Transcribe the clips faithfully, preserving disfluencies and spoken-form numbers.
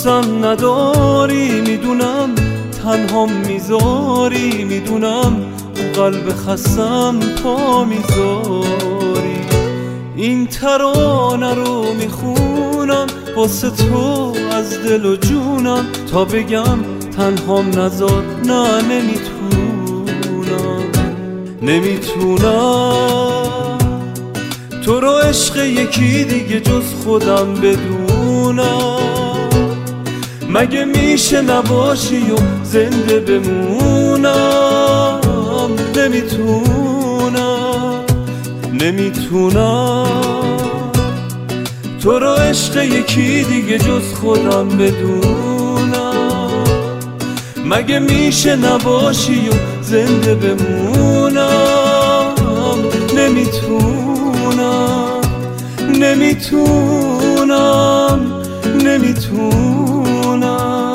دوستم نداری، میدونم تنها میذاری، میدونم قلب خستم پا میذاری. این ترانه رو میخونم واسه تو از دل و جونم، تا بگم تنهام نذار. نه نمیتونم، نمیتونم تو رو عشق یکی دیگه جز خودم بدونم. مگه میشه نباشی و زنده بمونم؟ نمیتونم، نمیتونم تو رو عشق یکی دیگه جز خودم بدونم. مگه میشه نباشی و زنده بمونم؟ نمیتونم، نمیتونم، نمیتونم.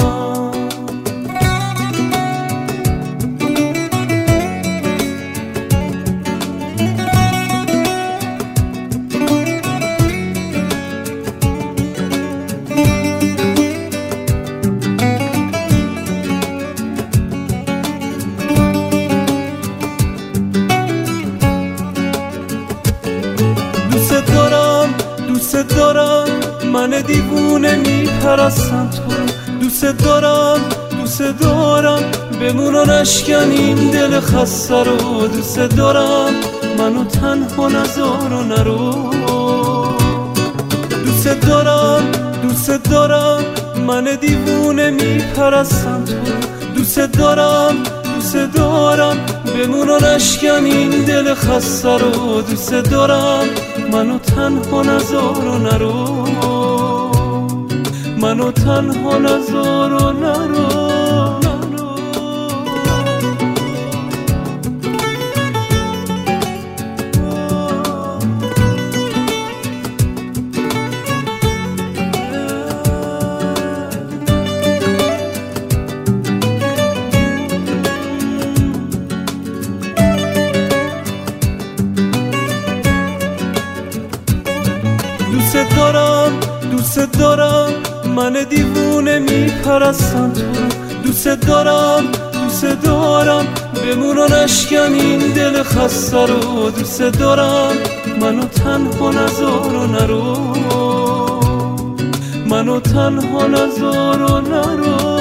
دوست دارم، دوست دارم، من دیوونه میپرستم تو رو. دوست دارم، دوست دارم، بمون و نشکنیم دل خسته رو. دوست دارم، منو تنها نذار و نرو. دوست دارم، دوست دارم، من دیوونه میپرستم تو رو. دوست دارم، دوست دارم، بمون و نشکنیم دل خسته رو. دوست دارم، منو تنها نذار و نرو. منو تنها نذار و نرو. دوست دارم، دوست دارم، من دیوونه میپرستم تو رو. دوست دارم، دوست دارم، بمون و نشکنیم دل خسته رو. دوست دارم، منو تنها نذار و نرو. منو تنها نذار و نرو.